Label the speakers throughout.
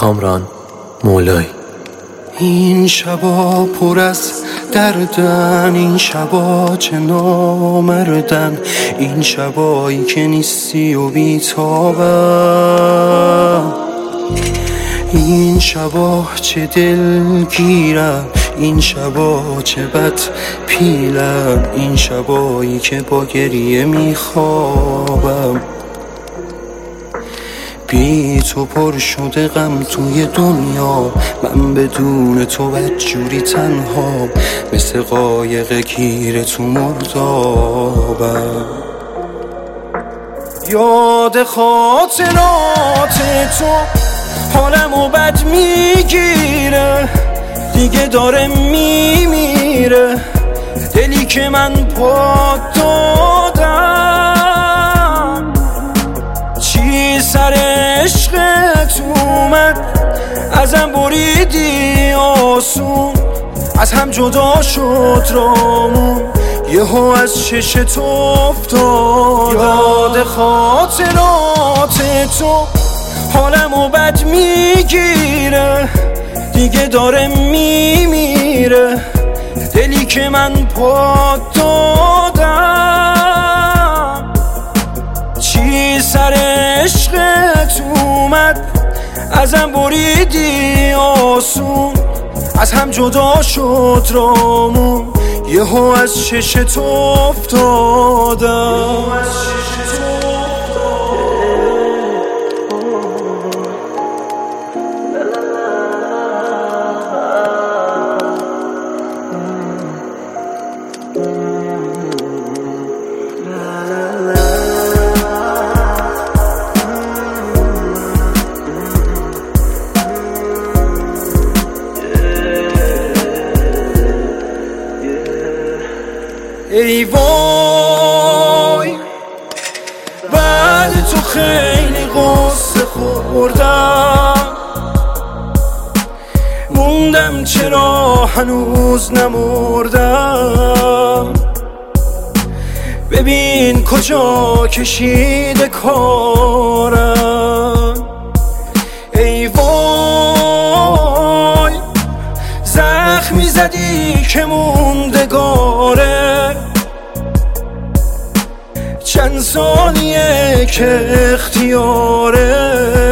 Speaker 1: کامران مولایی.
Speaker 2: این شبا پر از دردن، این شبا چه نامردن، این شبایی که نیستی و بیتابم. این شبا چه دلگیرم، این شبا چه بد پیلم، این شبایی که با گریه میخوابم. بی تو پر شده غم توی دنیا، من بدون تو بدجوری تنها، مثل قایق گیر تو مردابم. یاد خاطرات تو حالمو بد میگیره، دیگه داره میمیره دلی که من پا دادم. چی سر عشقت اومد، ازم بریدی آسون، از هم جدا شد رامون، یهو از چشت افتادم. یاد خاطرات تو حالمو بد میگیره، دیگه داره میمیره دلی که من پا دادم. چی سر عشقت اومد، ازم بریدی آسون، از هم جدا شد رامون، یهو از چشت افتادم. ای وای بعد تو خیلی غصه خوردم، موندم چرا هنوز نمردم. ببین کجا کشیده کارم. ای وای زخمی زدی که موندگاره، چند سالیه که اختیاره،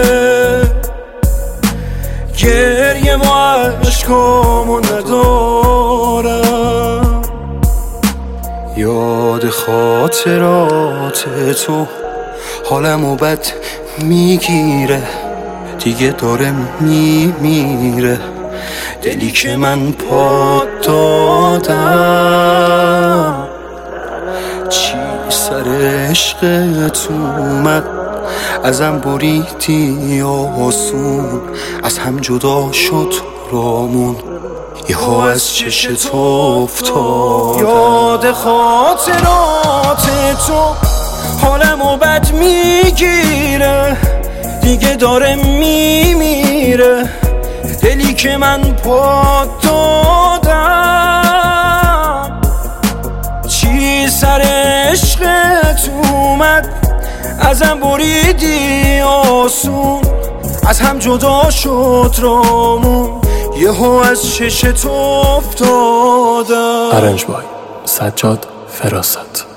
Speaker 2: گریه و عشقامو ندارم. یاد خاطرات تو حالمو بد میگیره، دیگه داره میمیره دلی که من پا دادم. چی سر عشقت اومد، ازم بریدی آسون، از هم جدا شد رامون، یهو از چشت افتادم. یاد خاطرات تو حالمو بد میگیره، دیگه داره میمیره دلی که من پا دادم. چی سر عشقت اومد، ازم بریدی آسون، از هم جدا شد رامون، یهو از چشت افتادم.
Speaker 1: ارنج بای سجاد فراست.